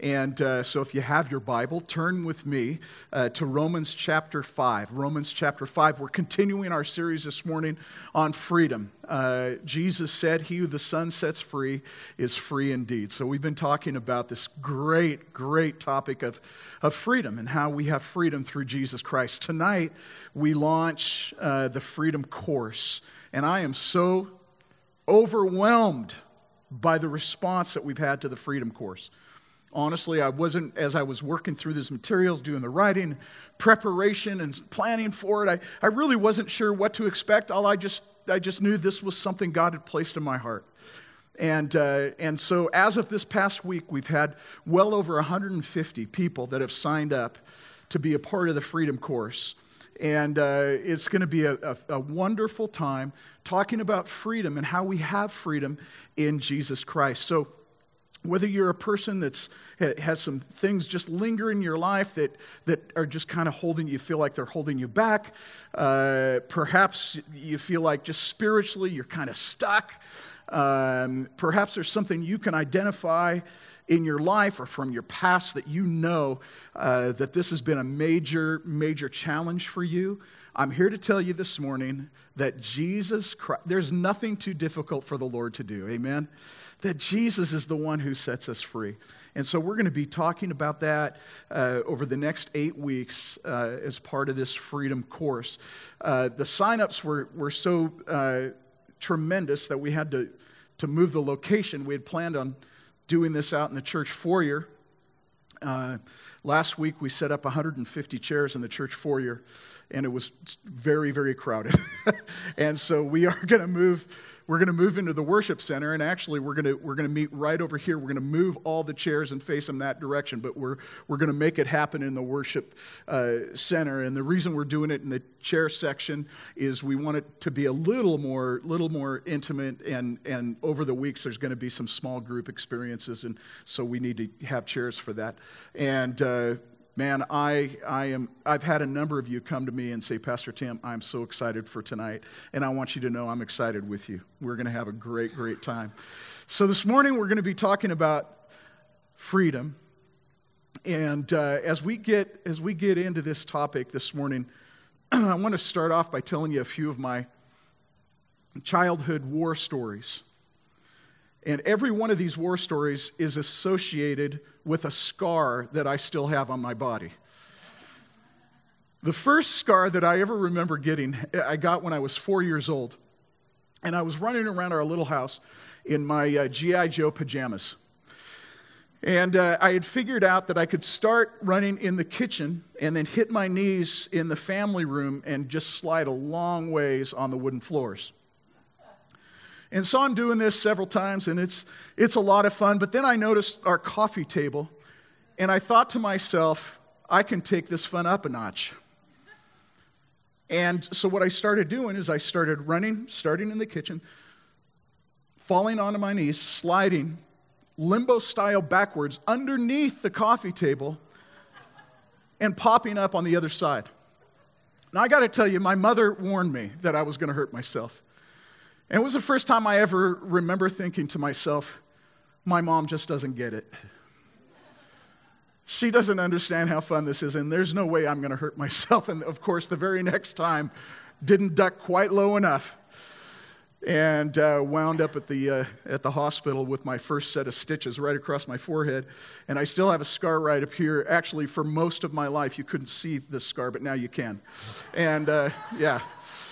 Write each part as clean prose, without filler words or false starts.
And so if you have your Bible, turn with me to Romans chapter 5. Romans chapter 5. We're continuing our series this morning on freedom. Jesus said, "He who the Son sets free is free indeed." So we've been talking about this great, great topic of freedom and how we have freedom through Jesus Christ. Tonight, we launch the Freedom Course. And I am so overwhelmed by the response that we've had to the Freedom Course. Honestly, as I was working through these materials, doing the writing, preparation, and planning for it, I really wasn't sure what to expect. I just knew this was something God had placed in my heart. And so as of this past week, we've had well over 150 people that have signed up to be a part of the Freedom Course. And it's going to be a wonderful time talking about freedom and how we have freedom in Jesus Christ. So whether you're a person that has some things just linger in your life that are just kind of feel like they're holding you back, perhaps you feel like just spiritually you're kind of stuck, perhaps there's something you can identify in your life or from your past that you know that this has been a major, major challenge for you. I'm here to tell you this morning that Jesus Christ, there's nothing too difficult for the Lord to do, amen? That Jesus is the one who sets us free. And so we're going to be talking about that over the next 8 weeks as part of this Freedom Course. The sign-ups were so tremendous that we had to move the location. We had planned on doing this out in the church foyer. Last week we set up 150 chairs in the church foyer, and it was very, very crowded. And so we are going to move. We're going to move into the worship center, and actually we're going to meet right over here. We're going to move all the chairs and face them that direction, but we're going to make it happen in the worship center. And the reason we're doing it in the chair section is we want it to be a little more intimate, and over the weeks there's going to be some small group experiences, and so we need to have chairs for that. And man, I've had a number of you come to me and say, "Pastor Tim, I'm so excited for tonight, and I want you to know I'm excited with you. We're going to have a great, great time." So this morning we're going to be talking about freedom, and as we get into this topic this morning, I want to start off by telling you a few of my childhood war stories. And every one of these war stories is associated with a scar that I still have on my body. The first scar that I ever remember getting, I got when I was 4 years old. And I was running around our little house in my G.I. Joe pajamas. And I had figured out that I could start running in the kitchen and then hit my knees in the family room and just slide a long ways on the wooden floors. And so I'm doing this several times, and it's a lot of fun. But then I noticed our coffee table, and I thought to myself, I can take this fun up a notch. And so what I started doing is I started running, starting in the kitchen, falling onto my knees, sliding limbo style backwards underneath the coffee table, and popping up on the other side. Now I got to tell you, my mother warned me that I was going to hurt myself. And it was the first time I ever remember thinking to myself, my mom just doesn't get it. She doesn't understand how fun this is, and there's no way I'm going to hurt myself. And of course, the very next time, didn't duck quite low enough, and wound up at the hospital with my first set of stitches right across my forehead. And I still have a scar right up here. Actually, for most of my life, you couldn't see this scar, but now you can. And yeah.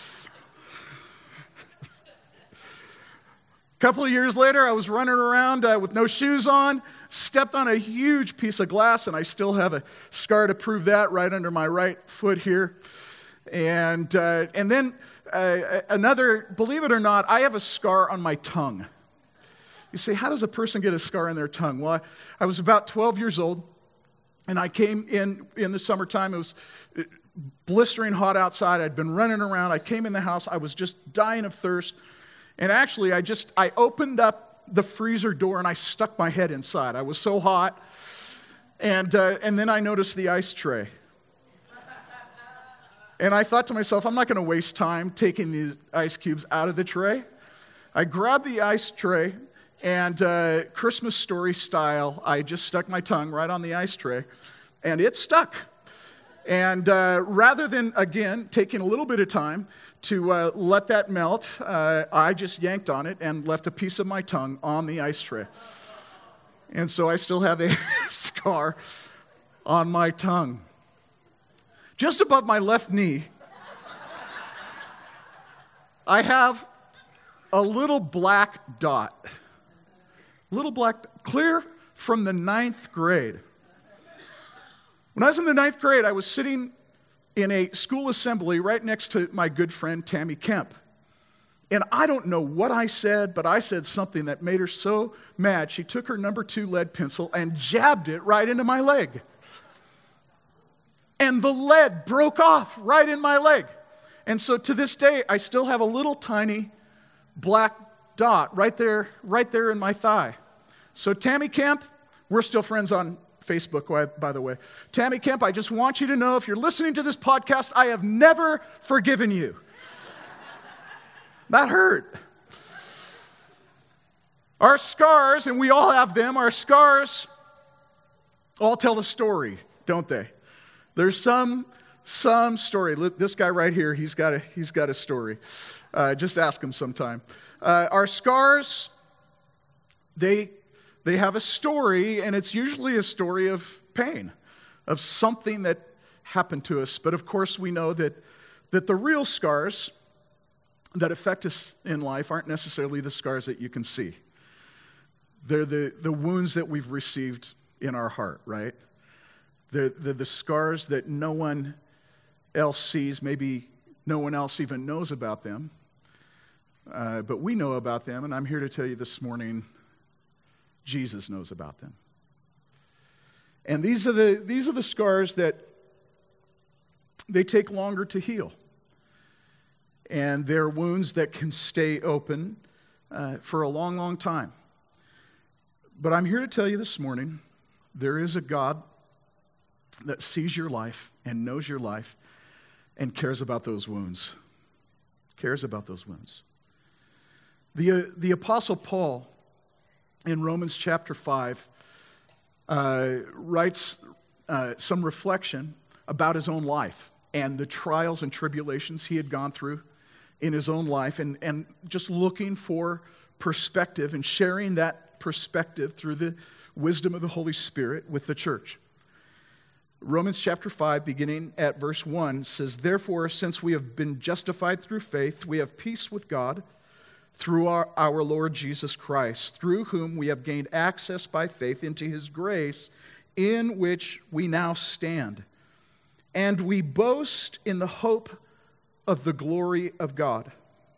A couple of years later, I was running around with no shoes on, stepped on a huge piece of glass, and I still have a scar to prove that right under my right foot here. And then another, believe it or not, I have a scar on my tongue. You say, how does a person get a scar on their tongue? Well, I was about 12 years old, and I came in the summertime. It was blistering hot outside. I'd been running around. I came in the house. I was just dying of thirst. And actually, I opened up the freezer door and I stuck my head inside. I was so hot. And then I noticed the ice tray. And I thought to myself, I'm not going to waste time taking these ice cubes out of the tray. I grabbed the ice tray And Christmas story style, I just stuck my tongue right on the ice tray, and it stuck. And rather than, again, taking a little bit of time to let that melt, I just yanked on it and left a piece of my tongue on the ice tray. And so I still have a scar on my tongue. Just above my left knee, I have a little black dot. Little black, clear from the 9th grade. When I was in the 9th grade, I was sitting in a school assembly right next to my good friend Tammy Kemp. And I don't know what I said, but I said something that made her so mad. She took her number 2 lead pencil and jabbed it right into my leg. And the lead broke off right in my leg. And so to this day, I still have a little tiny black dot right there in my thigh. So Tammy Kemp, we're still friends on Facebook, by the way. Tammy Kemp, I just want you to know, if you're listening to this podcast, I have never forgiven you. That hurt. Our scars, and we all have them, our scars all tell a story, don't they? There's some story. This guy right here, he's got a story. Just ask him sometime. Our scars, they have a story, and it's usually a story of pain, of something that happened to us. But of course, we know that the real scars that affect us in life aren't necessarily the scars that you can see. They're the wounds that we've received in our heart, right? They're the scars that no one else sees. Maybe no one else even knows about them. But we know about them, and I'm here to tell you this morning, Jesus knows about them. And these are the scars that they take longer to heal. And they're wounds that can stay open for a long, long time. But I'm here to tell you this morning, there is a God that sees your life and knows your life and cares about those wounds. Cares about those wounds. The Apostle Paul, in Romans chapter 5, writes some reflection about his own life and the trials and tribulations he had gone through in his own life, and just looking for perspective and sharing that perspective through the wisdom of the Holy Spirit with the church. Romans chapter 5, beginning at verse 1, says, "Therefore, since we have been justified through faith, we have peace with God through our Lord Jesus Christ, through whom we have gained access by faith into his grace, in which we now stand. And we boast in the hope of the glory of God."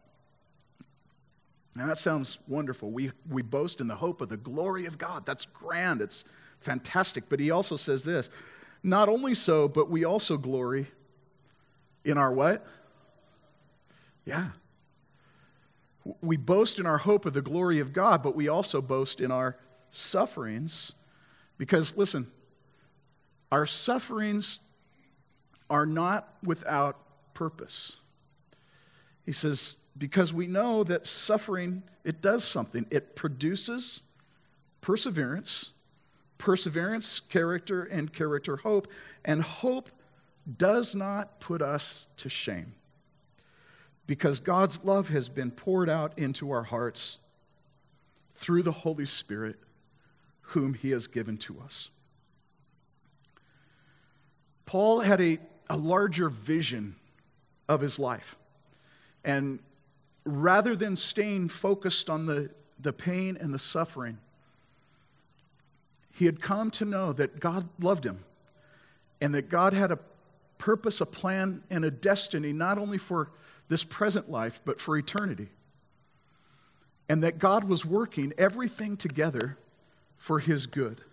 Now that sounds wonderful. We boast in the hope of the glory of God. That's grand. It's fantastic. But he also says this, not only so, but we also glory in our what? Yeah. We boast in our hope of the glory of God, but we also boast in our sufferings. Because, listen, our sufferings are not without purpose. He says, because we know that suffering, it does something. It produces perseverance, character, and character, hope. And hope does not put us to shame, because God's love has been poured out into our hearts through the Holy Spirit, whom he has given to us. Paul had a larger vision of his life. And rather than staying focused on the pain and the suffering, he had come to know that God loved him and that God had a purpose, a plan, and a destiny, not only for this present life, but for eternity. And that God was working everything together for his good.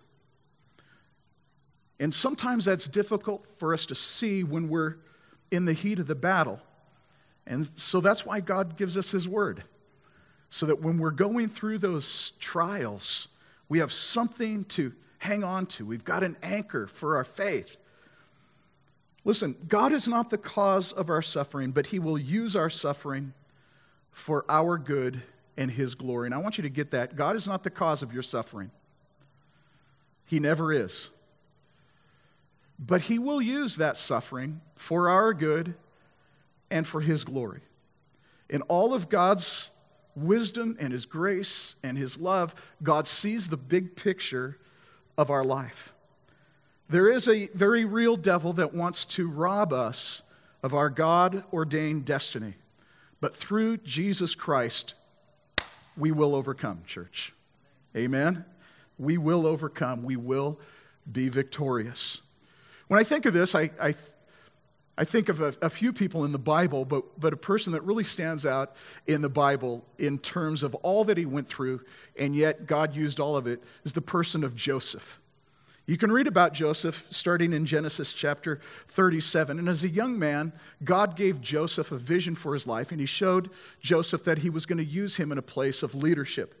And sometimes that's difficult for us to see when we're in the heat of the battle. And so that's why God gives us his word, so that when we're going through those trials, we have something to hang on to. We've got an anchor for our faith. Listen, God is not the cause of our suffering, but he will use our suffering for our good and His glory. And I want you to get that. God is not the cause of your suffering. He never is. But He will use that suffering for our good and for His glory. In all of God's wisdom and His grace and His love, God sees the big picture of our life. There is a very real devil that wants to rob us of our God-ordained destiny. But through Jesus Christ, we will overcome, church. Amen? We will overcome. We will be victorious. When I think of this, I think of a few people in the Bible, but a person that really stands out in the Bible in terms of all that he went through, and yet God used all of it, is the person of Joseph. You can read about Joseph starting in Genesis chapter 37. And as a young man, God gave Joseph a vision for his life, and He showed Joseph that He was going to use him in a place of leadership.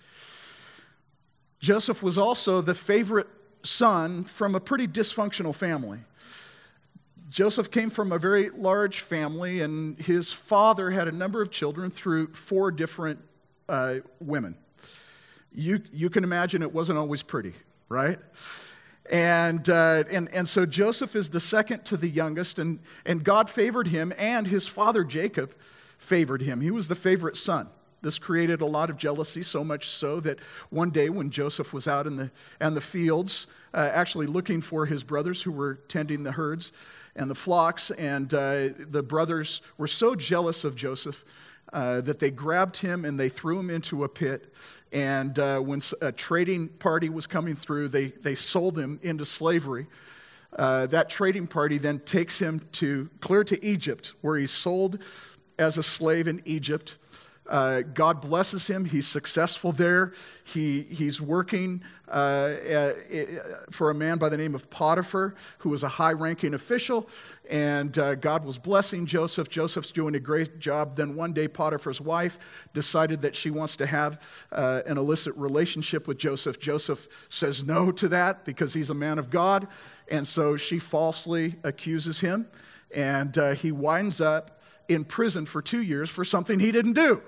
Joseph was also the favorite son from a pretty dysfunctional family. Joseph came from a very large family, and his father had a number of children through 4 different women. You can imagine it wasn't always pretty, right? And so Joseph is the second to the youngest, and God favored him, and his father Jacob favored him. He was the favorite son. This created a lot of jealousy, so much so that one day when Joseph was out in the fields, actually looking for his brothers who were tending the herds and the flocks, and the brothers were so jealous of Joseph that they grabbed him and they threw him into a pit. And when a trading party was coming through, they sold him into slavery. That trading party then takes him clear to Egypt, where he's sold as a slave in Egypt. God blesses him. He's successful there. He's working for a man by the name of Potiphar, who was a high-ranking official, and God was blessing Joseph. Joseph's doing a great job. Then one day, Potiphar's wife decided that she wants to have an illicit relationship with Joseph. Joseph says no to that because he's a man of God, and so she falsely accuses him, and he winds up in prison for 2 years for something he didn't do.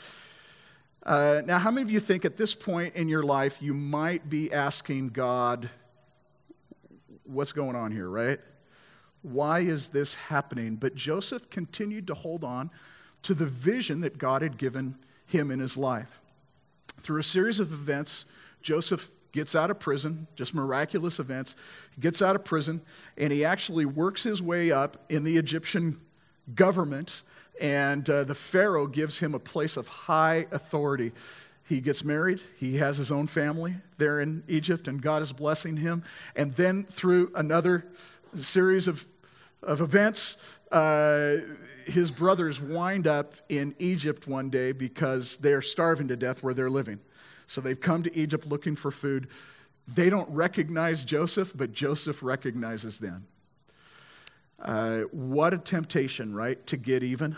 Now, how many of you think at this point in your life you might be asking God, what's going on here, right? Why is this happening? But Joseph continued to hold on to the vision that God had given him in his life. Through a series of events, Joseph gets out of prison, just miraculous events. He gets out of prison, and he actually works his way up in the Egyptian government, and the Pharaoh gives him a place of high authority. He gets married. He has his own family there in Egypt, and God is blessing him. And then through another series of events, his brothers wind up in Egypt one day because they are starving to death where they're living. So they've come to Egypt looking for food. They don't recognize Joseph, but Joseph recognizes them. What a temptation, right? To get even.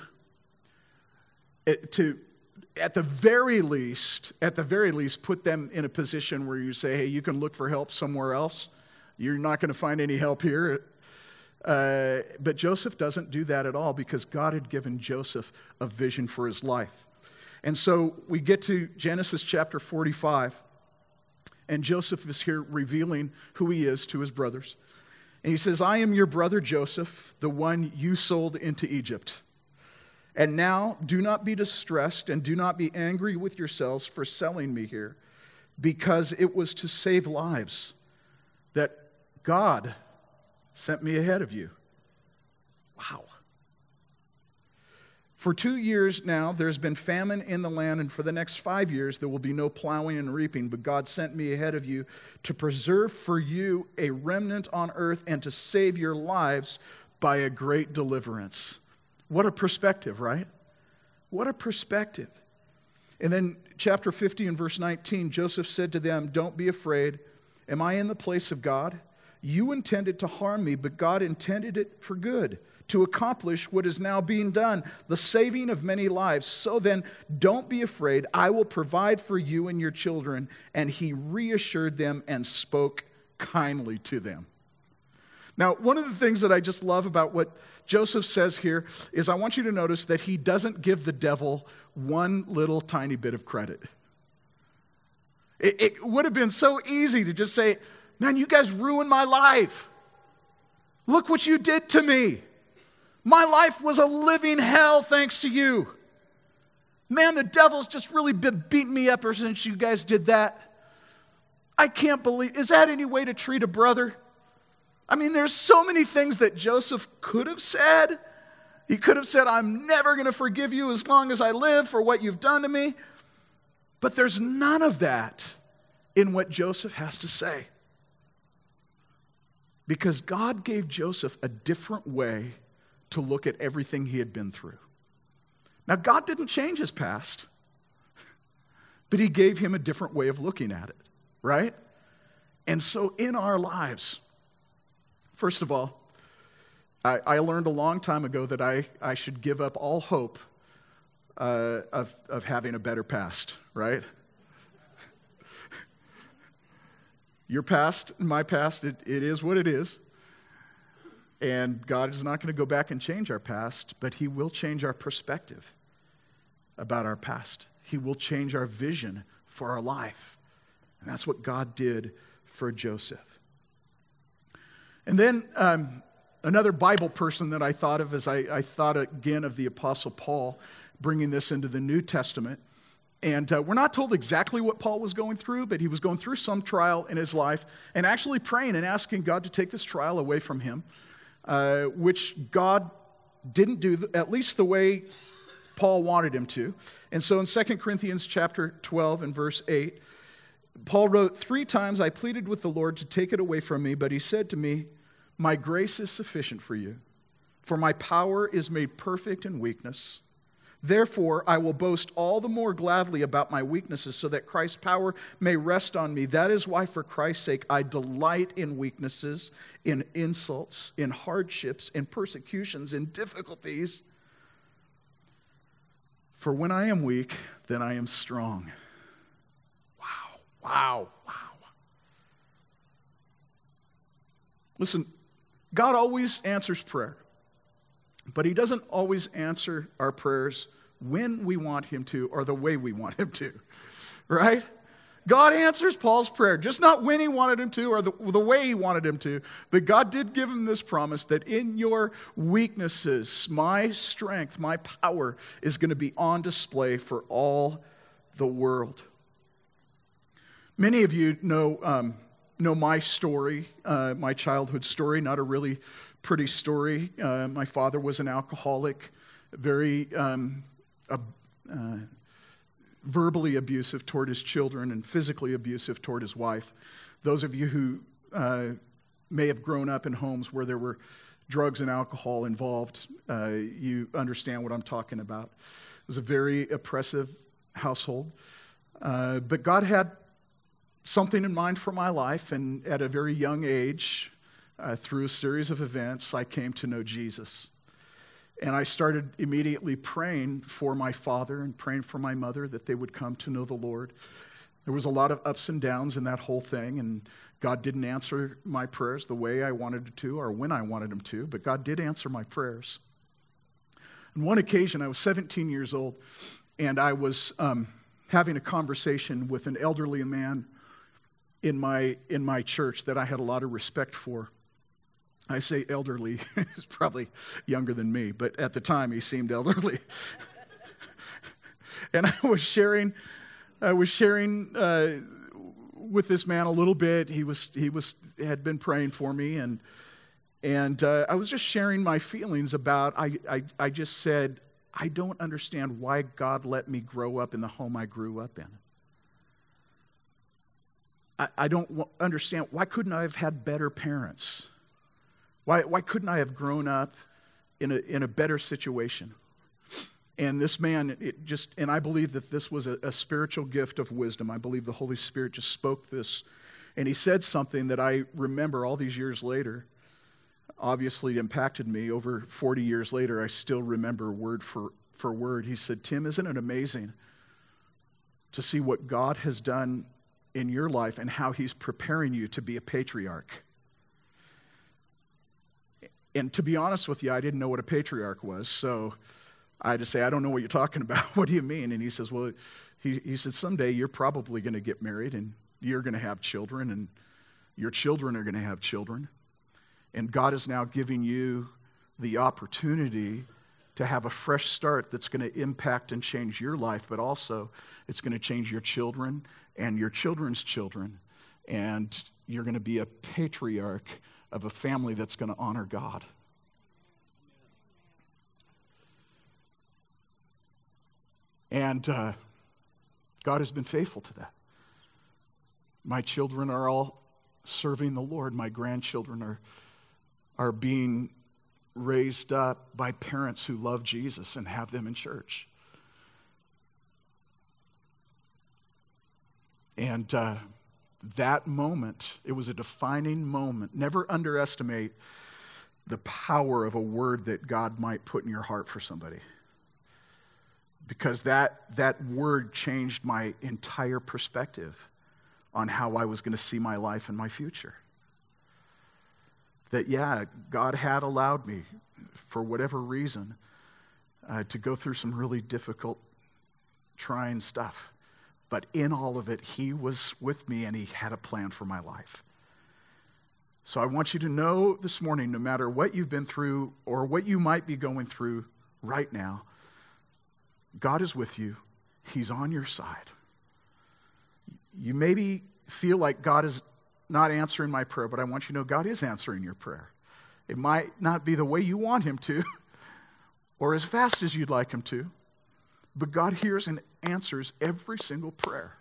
At the very least, put them in a position where you say, hey, you can look for help somewhere else. You're not going to find any help here. But Joseph doesn't do that at all because God had given Joseph a vision for his life. And so we get to Genesis chapter 45, and Joseph is here revealing who he is to his brothers. And he says, I am your brother Joseph, the one you sold into Egypt. And now do not be distressed and do not be angry with yourselves for selling me here, because it was to save lives that God sent me ahead of you. Wow. For 2 years now, there's been famine in the land, and for the next 5 years, there will be no plowing and reaping. But God sent me ahead of you to preserve for you a remnant on earth and to save your lives by a great deliverance. What a perspective, right? What a perspective. And then chapter 50 and verse 19, Joseph said to them, don't be afraid. Am I in the place of God? You intended to harm me, but God intended it for good, to accomplish what is now being done, the saving of many lives. So then, don't be afraid. I will provide for you and your children. And he reassured them and spoke kindly to them. Now, one of the things that I just love about what Joseph says here is I want you to notice that he doesn't give the devil one little tiny bit of credit. It would have been so easy to just say, man, you guys ruined my life. Look what you did to me. My life was a living hell thanks to you. Man, the devil's just really been beating me up ever since you guys did that. I can't believe, is that any way to treat a brother? I mean, there's so many things that Joseph could have said. He could have said, I'm never going to forgive you as long as I live for what you've done to me. But there's none of that in what Joseph has to say. Because God gave Joseph a different way to look at everything he had been through. Now, God didn't change his past, but he gave him a different way of looking at it, right? And so in our lives, first of all, I learned a long time ago that I should give up all hope of having a better past, right? Your past, my past, it is what it is. And God is not going to go back and change our past, but he will change our perspective about our past. He will change our vision for our life. And that's what God did for Joseph. And then another Bible person that I thought of as I thought again of the Apostle Paul, bringing this into the New Testament. And we're not told exactly what Paul was going through, but he was going through some trial in his life and actually praying and asking God to take this trial away from him, which God didn't do, at least the way Paul wanted him to. And so in 2 Corinthians chapter 12 and verse 8, Paul wrote, 3 times I pleaded with the Lord to take it away from me, but he said to me, my grace is sufficient for you, for my power is made perfect in weakness. Therefore, I will boast all the more gladly about my weaknesses so that Christ's power may rest on me. That is why, for Christ's sake, I delight in weaknesses, in insults, in hardships, in persecutions, in difficulties. For when I am weak, then I am strong. Wow. Listen, God always answers prayer. But he doesn't always answer our prayers when we want him to or the way we want him to, right? God answers Paul's prayer, just not when he wanted him to or the way he wanted him to. But God did give him this promise that in your weaknesses, my strength, my power is going to be on display for all the world. Many of you know my story, my childhood story, not a really pretty story. My father was an alcoholic, very verbally abusive toward his children and physically abusive toward his wife. Those of you who may have grown up in homes where there were drugs and alcohol involved, you understand what I'm talking about. It was a very oppressive household. But God had something in mind for my life, and at a very young age, through a series of events, I came to know Jesus. And I started immediately praying for my father and praying for my mother that they would come to know the Lord. There was a lot of ups and downs in that whole thing, and God didn't answer my prayers the way I wanted him to or when I wanted him to, but God did answer my prayers. On one occasion, I was 17 years old, and I was having a conversation with an elderly man in my church that I had a lot of respect for. I say elderly, he's probably younger than me, but at the time he seemed elderly. And I was sharing with this man a little bit. He had been praying for me, and I was just sharing my feelings about. I just said, I don't understand why God let me grow up in the home I grew up in. I don't understand, why couldn't I have had better parents? Why couldn't I have grown up in a better situation? And this man, and I believe that this was a spiritual gift of wisdom. I believe the Holy Spirit just spoke this. And he said something that I remember all these years later. Obviously, it impacted me. Over 40 years later, I still remember word for word. He said, Tim, isn't it amazing to see what God has done in your life and how he's preparing you to be a patriarch? And to be honest with you, I didn't know what a patriarch was, so I had to say, I don't know what you're talking about. What do you mean? And he says, well, he said, someday you're probably going to get married, and you're going to have children, and your children are going to have children. And God is now giving you the opportunity to have a fresh start that's going to impact and change your life, but also it's going to change your children and your children's children. And you're going to be a patriarch of a family that's going to honor God. And God has been faithful to that. My children are all serving the Lord. My grandchildren are being raised up by parents who love Jesus and have them in church. And that moment, it was a defining moment. Never underestimate the power of a word that God might put in your heart for somebody. Because that word changed my entire perspective on how I was going to see my life and my future. That, yeah, God had allowed me, for whatever reason, to go through some really difficult, trying stuff. But in all of it, He was with me and He had a plan for my life. So I want you to know this morning, no matter what you've been through or what you might be going through right now, God is with you. He's on your side. You maybe feel like God is not answering my prayer, but I want you to know God is answering your prayer. It might not be the way you want Him to or as fast as you'd like Him to, but God hears and answers every single prayer.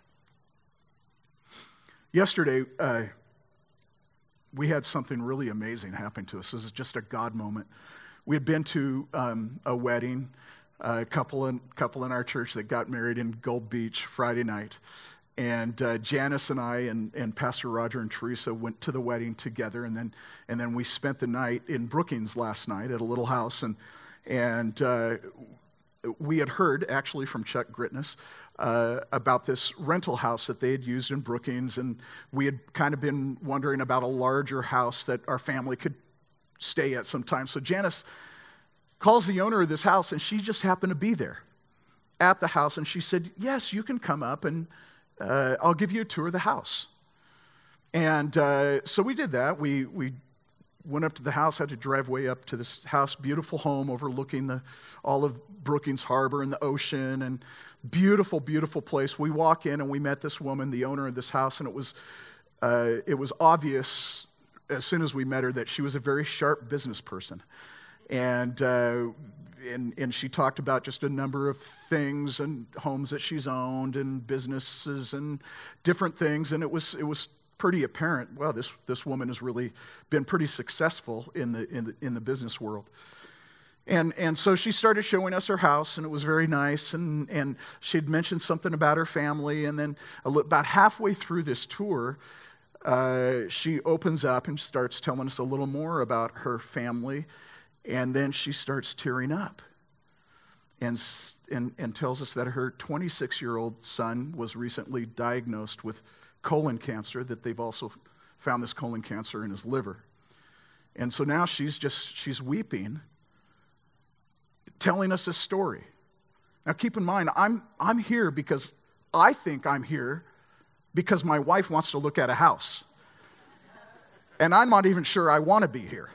Yesterday, we had something really amazing happen to us. This is just a God moment. We had been to a wedding, a couple in our church that got married in Gold Beach Friday night. And Janice and I and Pastor Roger and Teresa went to the wedding together, and then we spent the night in Brookings last night at a little house, and we had heard actually from Chuck Gritness about this rental house that they had used in Brookings, and we had kind of been wondering about a larger house that our family could stay at sometime. So Janice calls the owner of this house, and she just happened to be there at the house, and she said, "Yes, you can come up and I'll give you a tour of the house." And so we did that. We went up to the house, had to drive way up to this house, beautiful home overlooking all of Brookings Harbor and the ocean, and beautiful, beautiful place. We walk in and we met this woman, the owner of this house, and it was obvious as soon as we met her that she was a very sharp business person. And she talked about just a number of things and homes that she's owned and businesses and different things. And it was pretty apparent, well, this woman has really been pretty successful in the business world. And so she started showing us her house, and it was very nice. And she'd mentioned something about her family. And then about halfway through this tour, she opens up and starts telling us a little more about her family. And then she starts tearing up and tells us that her 26-year-old son was recently diagnosed with colon cancer, that they've also found this colon cancer in his liver. And so now she's weeping, telling us a story. Now keep in mind, I'm here because I think I'm here because my wife wants to look at a house. And I'm not even sure I want to be here.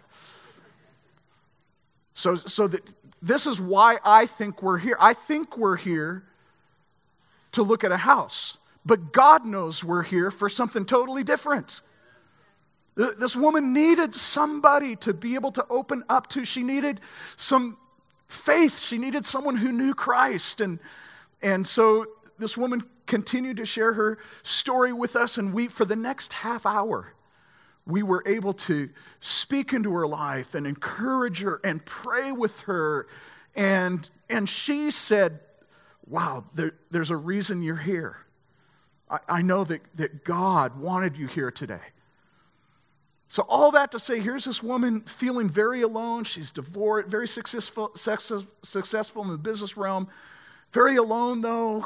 So that this is why I think we're here. I think we're here to look at a house. But God knows we're here for something totally different. This woman needed somebody to be able to open up to. She needed some faith. She needed someone who knew Christ. And so this woman continued to share her story with us, and for the next half hour, we were able to speak into her life and encourage her and pray with her. And she said, wow, there's a reason you're here. I know that God wanted you here today. So all that to say, here's this woman feeling very alone. She's divorced, very successful in the business realm. Very alone, though.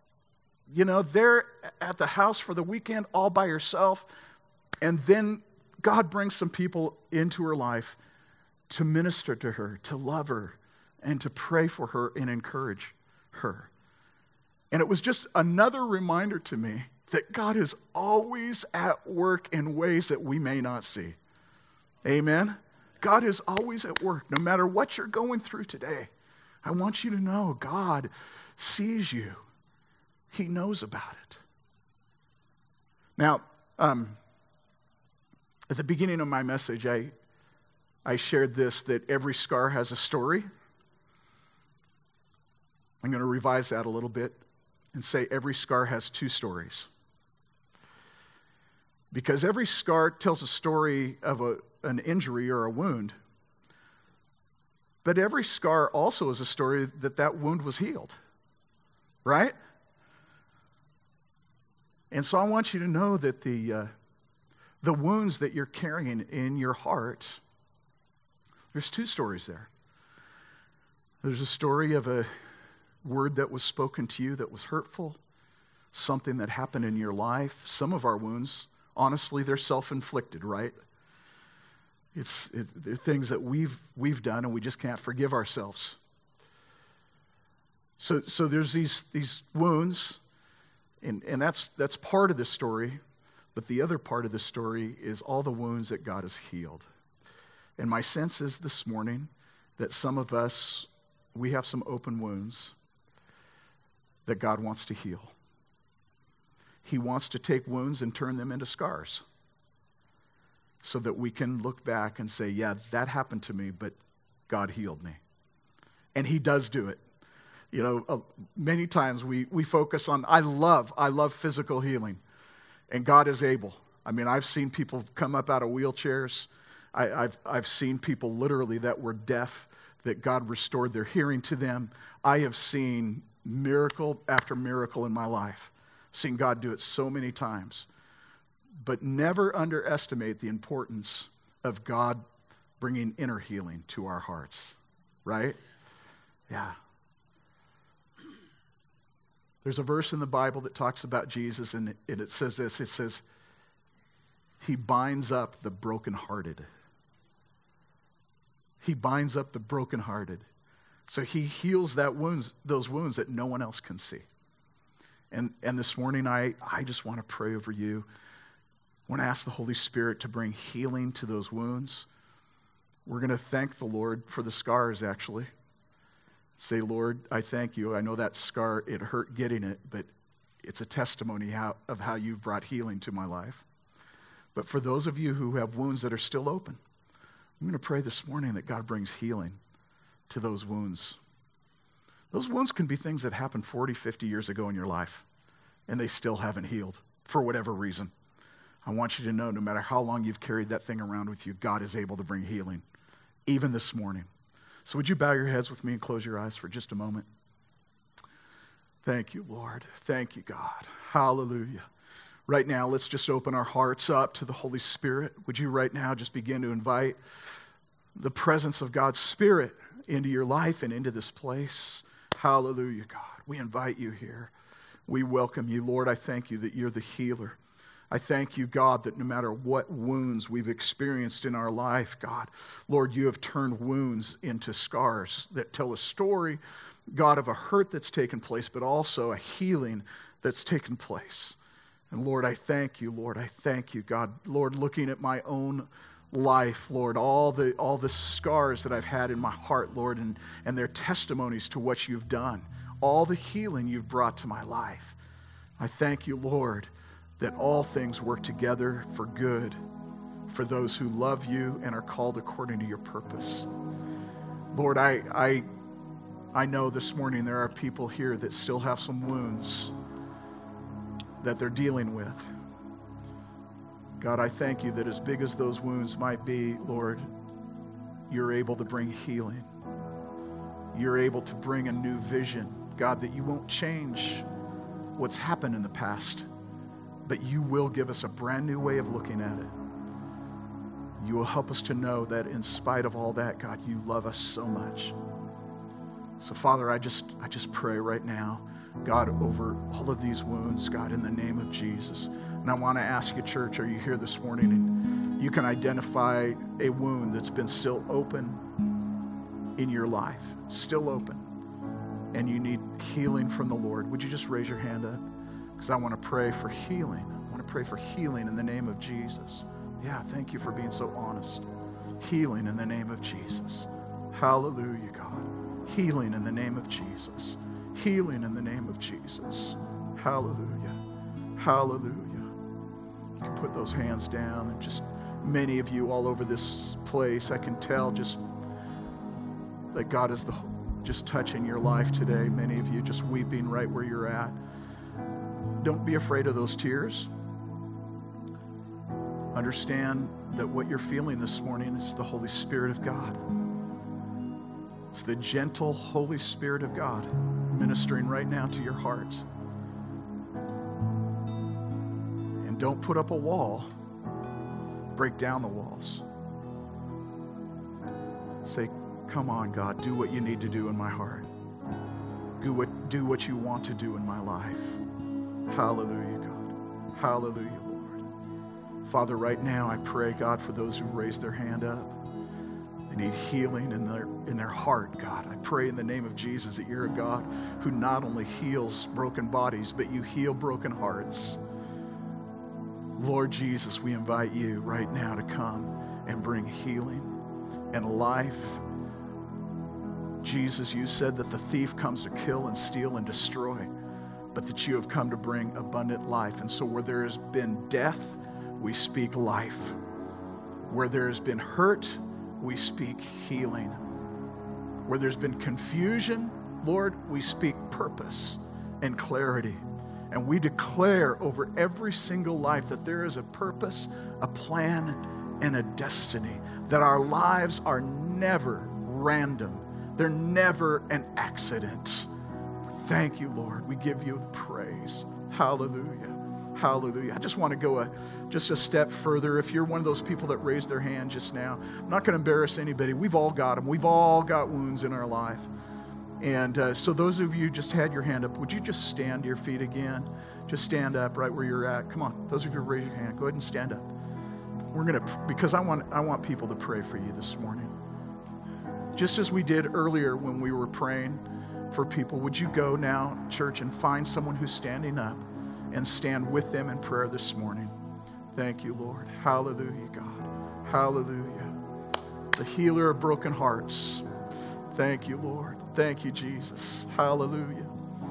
They're at the house for the weekend all by herself. And then God brings some people into her life to minister to her, to love her, and to pray for her and encourage her. And it was just another reminder to me that God is always at work in ways that we may not see. Amen? God is always at work. No matter what you're going through today, I want you to know God sees you. He knows about it. Now, at the beginning of my message, I shared this, that every scar has a story. I'm going to revise that a little bit and say every scar has two stories. Because every scar tells a story of an injury or a wound. But every scar also is a story that wound was healed. Right? And so I want you to know that the wounds that you're carrying in your heart, there's two stories there. There's a story of a word that was spoken to you that was hurtful, something that happened in your life. Some of our wounds, honestly, they're self-inflicted, right? They're things that we've done and we just can't forgive ourselves. So there's these wounds, and that's part of the story, but the other part of the story is all the wounds that God has healed. And my sense is this morning that some of us, we have some open wounds that God wants to heal. He wants to take wounds and turn them into scars so that we can look back and say, yeah, that happened to me, but God healed me. And he does do it. You know, many times we focus on, I love physical healing, and God is able. I mean, I've seen people come up out of wheelchairs. I've seen people literally that were deaf, that God restored their hearing to them. I have seen miracle after miracle in my life. I've seen God do it so many times. But never underestimate the importance of God bringing inner healing to our hearts, right? Yeah. There's a verse in the Bible that talks about Jesus, and it says this. It says, he binds up the brokenhearted. He binds up the brokenhearted. So he heals those wounds that no one else can see. And this morning, I just want to pray over you. I want to ask the Holy Spirit to bring healing to those wounds. We're going to thank the Lord for the scars, actually. Say, Lord, I thank you. I know that scar, it hurt getting it, but it's a testimony of how you've brought healing to my life. But for those of you who have wounds that are still open, I'm going to pray this morning that God brings healing to those wounds. Those wounds can be things that happened 40, 50 years ago in your life, and they still haven't healed for whatever reason. I want you to know, no matter how long you've carried that thing around with you, God is able to bring healing, even this morning. So would you bow your heads with me and close your eyes for just a moment? Thank you, Lord. Thank you, God. Hallelujah. Right now, let's just open our hearts up to the Holy Spirit. Would you right now just begin to invite the presence of God's Spirit into your life and into this place? Hallelujah, God. We invite you here. We welcome you. Lord, I thank you that you're the healer. I thank you, God, that no matter what wounds we've experienced in our life, God, Lord, you have turned wounds into scars that tell a story, God, of a hurt that's taken place, but also a healing that's taken place. And Lord, I thank you, Lord. I thank you, God. Lord, looking at my own life, Lord, all the scars that I've had in my heart, Lord, and their testimonies to what you've done, all the healing you've brought to my life. I thank you, Lord, that all things work together for good for those who love you and are called according to your purpose. Lord, I know this morning there are people here that still have some wounds that they're dealing with. God, I thank you that as big as those wounds might be, Lord, you're able to bring healing. You're able to bring a new vision, God, that you won't change what's happened in the past, but you will give us a brand new way of looking at it. You will help us to know that in spite of all that, God, you love us so much. So, Father, I just pray right now, God, over all of these wounds, God, in the name of Jesus. And I want to ask you, church, are you here this morning and You can identify a wound that's been still open in your life, still open, and you need healing from the Lord. Would you just raise your hand up? Because I want to pray for healing. I want to pray for healing in the name of Jesus. Yeah, thank you for being so honest. Healing in the name of Jesus. Hallelujah, God. Healing in the name of Jesus. Healing in the name of Jesus. Hallelujah. Hallelujah. You can put those hands down, and just many of you all over this place, I can tell just that God is just touching your life today. Many of you just weeping right where you're at. Don't be afraid of those tears. Understand that what you're feeling this morning is the Holy Spirit of God. It's the gentle Holy Spirit of God ministering right now to your heart. And don't put up a wall. Break down the walls. Say, come on, God, do what you need to do in my heart. Do what you want to do in my life. Hallelujah, God. Hallelujah, Lord. Father, right now I pray, God, for those who raised their hand up. They need healing in their heart, God. I pray in the name of Jesus that you're a God who not only heals broken bodies, but you heal broken hearts. Lord Jesus, we invite you right now to come and bring healing and life. Jesus, you said that the thief comes to kill and steal and destroy, but that you have come to bring abundant life. And so where there has been death, we speak life. Where there has been hurt, we speak healing. Where there's been confusion, Lord, we speak purpose and clarity. And we declare over every single life that there is a purpose, a plan, and a destiny. That our lives are never random. They're never an accident. Thank you, Lord. We give you the praise. Hallelujah. Hallelujah. I just want to go just a step further. If you're one of those people that raised their hand just now, I'm not going to embarrass anybody. We've all got them. We've all got wounds in our life. And so those of you just had your hand up, would you just stand to your feet again? Just stand up right where you're at. Come on. Those of you who raise your hand, go ahead and stand up. We're going to, because I want people to pray for you this morning. Just as we did earlier when we were praying for people, would you go now, church, and find someone who's standing up and stand with them in prayer this morning? Thank you, Lord. Hallelujah, God. Hallelujah. The healer of broken hearts. Thank you, Lord. Thank you, Jesus. Hallelujah.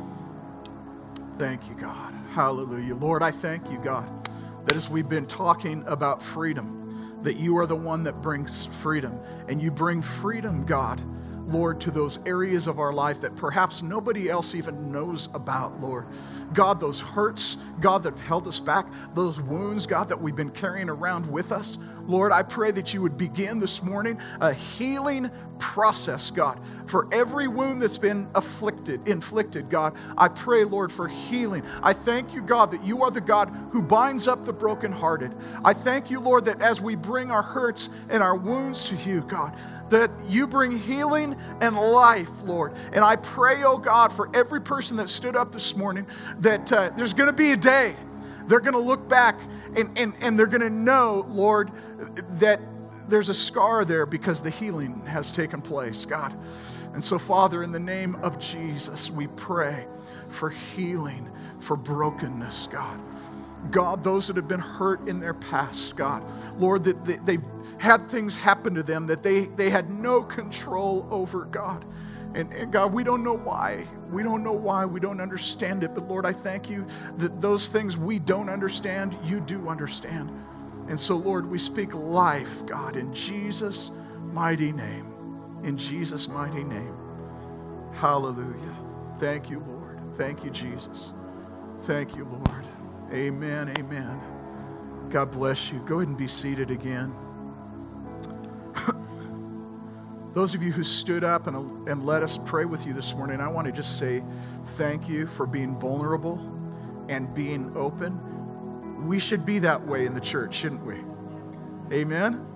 Thank you, God. Hallelujah. Lord, I thank you, God, that as we've been talking about freedom, that you are the one that brings freedom. And you bring freedom, God, Lord, to those areas of our life that perhaps nobody else even knows about, Lord. God, those hurts, God, that have held us back, those wounds, God, that we've been carrying around with us, Lord, I pray that you would begin this morning a healing process, God, for every wound that's been inflicted, God. I pray, Lord, for healing. I thank you, God, that you are the God who binds up the brokenhearted. I thank you, Lord, that as we bring our hurts and our wounds to you, God, that you bring healing and life, Lord. And I pray, oh God, for every person that stood up this morning, that there's going to be a day they're going to look back and they're going to know, Lord, that there's a scar there because the healing has taken place, God. And so, Father, in the name of Jesus, we pray for healing, for brokenness, God. God, those that have been hurt in their past, God, Lord, that they've had things happen to them that they had no control over, God. And God, we don't know why. We don't know why. We don't understand it. But Lord, I thank you that those things we don't understand, you do understand. And so, Lord, we speak life, God, in Jesus' mighty name. In Jesus' mighty name. Hallelujah. Thank you, Lord. Thank you, Jesus. Thank you, Lord. Amen, amen. God bless you. Go ahead and be seated again. Those of you who stood up and let us pray with you this morning, I want to just say thank you for being vulnerable and being open. We should be that way in the church, shouldn't we? Amen?